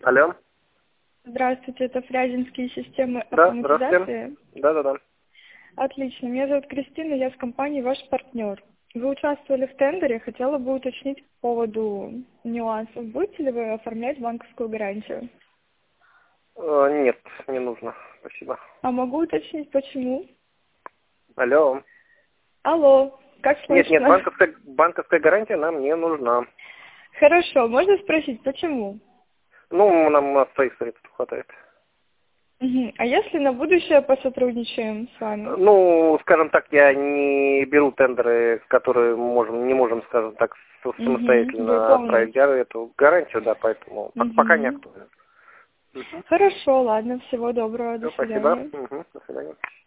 Алло. Здравствуйте, это Фрязинские системы Да, автоматизации. здравствуйте. Да. Отлично. Меня зовут Кристина, я с компанией «Ваш партнер». Вы участвовали в тендере, хотела бы уточнить по поводу нюансов. Будете ли вы оформлять банковскую гарантию? Нет, не нужно. Спасибо. А могу уточнить, почему? Алло. Алло, как Нет, слышно? банковская гарантия нам не нужна. Хорошо, можно спросить, почему? Ну, нам на своих средств хватает. Мгм. А если на будущее посотрудничаем с вами? Ну, скажем так, я не беру тендеры, которые не можем, скажем так, Вы самостоятельно отправить полностью. эту гарантию, да, поэтому пока не Мгм. актуально. Угу. Хорошо, ладно, всего доброго, до Все, спасибо. свидания. Угу. До свидания.